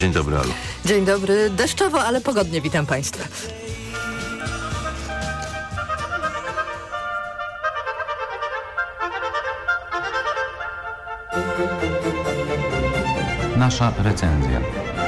Dzień dobry, Alu. Dzień dobry. Deszczowo, ale pogodnie witam Państwa. Nasza recenzja.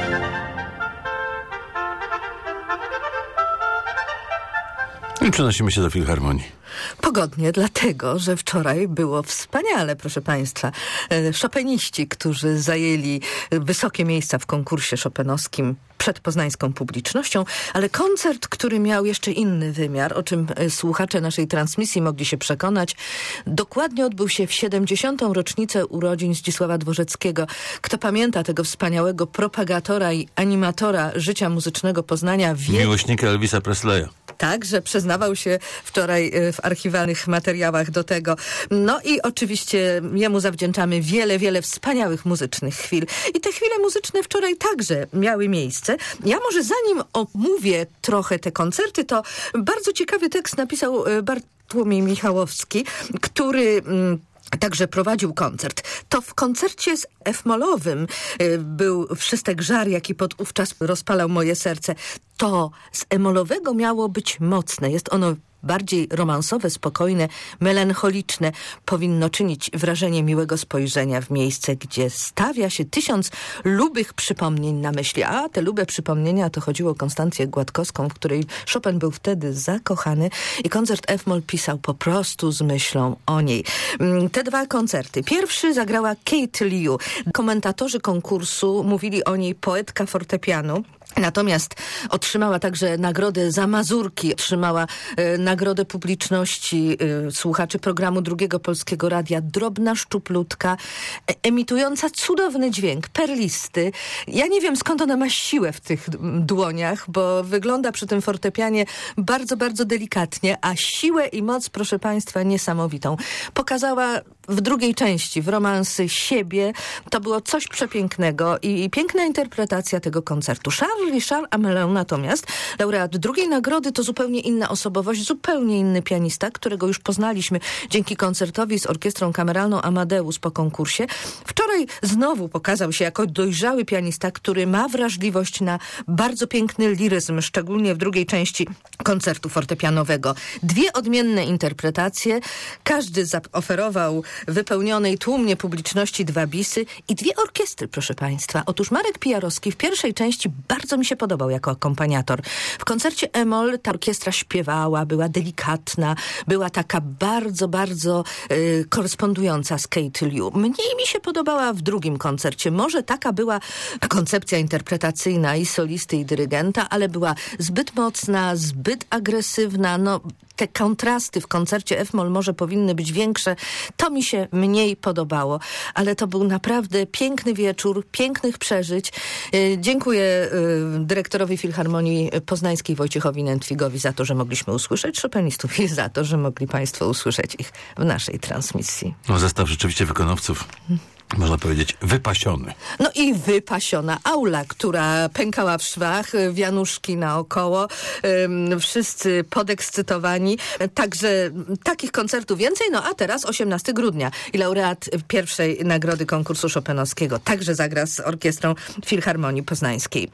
I przenosimy się do Filharmonii. Pogodnie, dlatego, że wczoraj było wspaniale, proszę Państwa. Chopiniści, którzy zajęli wysokie miejsca w konkursie chopinowskim przed poznańską publicznością, ale koncert, który miał jeszcze inny wymiar, o czym słuchacze naszej transmisji mogli się przekonać, dokładnie odbył się w 70. rocznicę urodzin Zdzisława Dworzeckiego. Kto pamięta tego wspaniałego propagatora i animatora życia muzycznego Poznania wie... Miłośnika Elvisa Presleya. Tak, że przyznawał się wczoraj w archiwalnych materiałach do tego. No i oczywiście jemu zawdzięczamy wiele wspaniałych muzycznych chwil. I te chwile muzyczne wczoraj także miały miejsce. Ja może zanim omówię trochę te koncerty, to bardzo ciekawy tekst napisał Bartłomiej Michałowski, który... Także prowadził koncert. To w koncercie z F-molowym był Wszystek żar, jaki podówczas rozpalał moje serce. To z E-molowego miało być mocne. Jest ono bardziej romansowe, spokojne, melancholiczne. Powinno czynić wrażenie miłego spojrzenia w miejsce, gdzie stawia się 1000 lubych przypomnień na myśli. A te lube przypomnienia to chodziło o Konstancję Gładkowską, w której Chopin był wtedy zakochany i koncert F-moll pisał po prostu z myślą o niej. Te dwa koncerty. Pierwszy zagrała Kate Liu. Komentatorzy konkursu mówili o niej poetka fortepianu. Natomiast otrzymała także nagrodę za mazurki, otrzymała nagrodę publiczności słuchaczy programu Drugiego Polskiego Radia. Drobna szczuplutka, emitująca cudowny dźwięk, perlisty. Ja nie wiem, skąd ona ma siłę w tych dłoniach, bo wygląda przy tym fortepianie bardzo delikatnie, a siłę i moc, proszę Państwa, niesamowitą. Pokazała w drugiej części, w romansy siebie. To było coś przepięknego i piękna interpretacja tego koncertu. Richard Amelin natomiast, laureat drugiej nagrody, to zupełnie inna osobowość, zupełnie inny pianista, którego już poznaliśmy dzięki koncertowi z orkiestrą kameralną Amadeus po konkursie. Wczoraj znowu pokazał się jako dojrzały pianista, który ma wrażliwość na bardzo piękny liryzm, szczególnie w drugiej części koncertu fortepianowego. Dwie odmienne interpretacje, każdy zaoferował wypełnionej tłumnie publiczności 2 bisy i 2 orkiestry, proszę Państwa. Otóż Marek Pijarowski w pierwszej części bardzo mi się podobał jako akompaniator. W koncercie E-moll ta orkiestra śpiewała, była delikatna, była taka bardzo korespondująca z Kate Liu. Mniej mi się podobała w drugim koncercie. Może taka była koncepcja interpretacyjna i solisty, i dyrygenta, ale była zbyt mocna, zbyt agresywna. No, te kontrasty w koncercie F-moll może powinny być większe. To mi się mniej podobało, ale to był naprawdę piękny wieczór, pięknych przeżyć. Dziękuję dyrektorowi Filharmonii Poznańskiej Wojciechowi Nętwigowi za to, że mogliśmy usłyszeć chopinistów i za to, że mogli Państwo usłyszeć ich w naszej transmisji. No, zestaw rzeczywiście wykonawców, można powiedzieć, wypasiony. No i wypasiona aula, która pękała w szwach, wianuszki naokoło, wszyscy podekscytowani. Także takich koncertów więcej. No a teraz 18 grudnia i laureat pierwszej nagrody konkursu chopinowskiego także zagra z orkiestrą Filharmonii Poznańskiej.